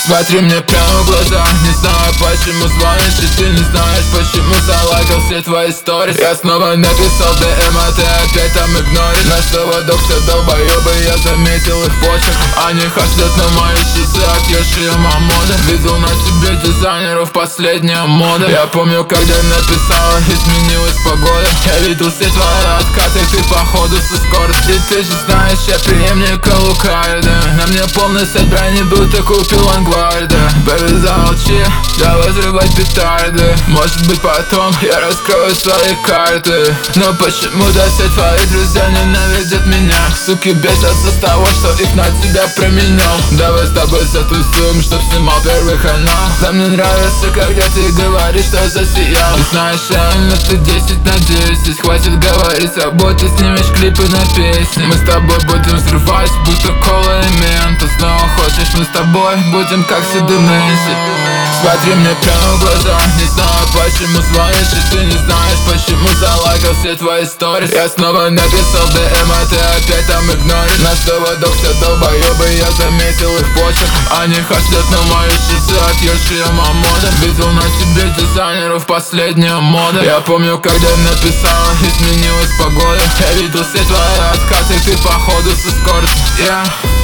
Смотри мне прямо в глаза, не знаю, почему звонишь, и ты не знаешь, почему залайкал все твои сторис. Я снова написал ДМ, а ты опять там игноришь. На поводок все долбоебы, я заметил их почерк. Они хаслят на мои часы от Йоши и Мамода. Видел на тебе дизайнеров последняя мода. Я помню, когда написала, изменилась погода. Я видел все твои откаты, ты походу со скоростью. Ты же знаешь, я преемник Алукарда. На мне полный сет брони, будто купил Лангварда. Бэби, замолчи, давай взрывать петарды. Может быть потом я раскрою свои карты. Но почему-то все твои друзья ненавидят меня. Суки бесятся с того, что их на тебя променял. Давай с тобой затусуем, чтоб снимал первый канал. Да мне нравится, когда ты говоришь, что засиял. И знаешь, реально ты 10 на 10. Хватит говорить, работай, снимешь клипы на песни. Мы с тобой будем взрывать, будто кола и мента. Снова хочешь, мы с тобой будем как Сид и Нэнси. Смотри мне прямо в глаза, не знаю, почему звонишь, и ты не знаешь, почему залайкал все твои сторис. Я снова написал ДМ, а ты опять там игноришь. На поводок все долбоебы, я заметил их почерк. Они хаслят на мои часы от Йоши и Мамода. Видел на тебе дизайнеров последняя мода. Я помню, когда написала, изменилась погода. Я видел все твои откаты, ты походу со скоростью.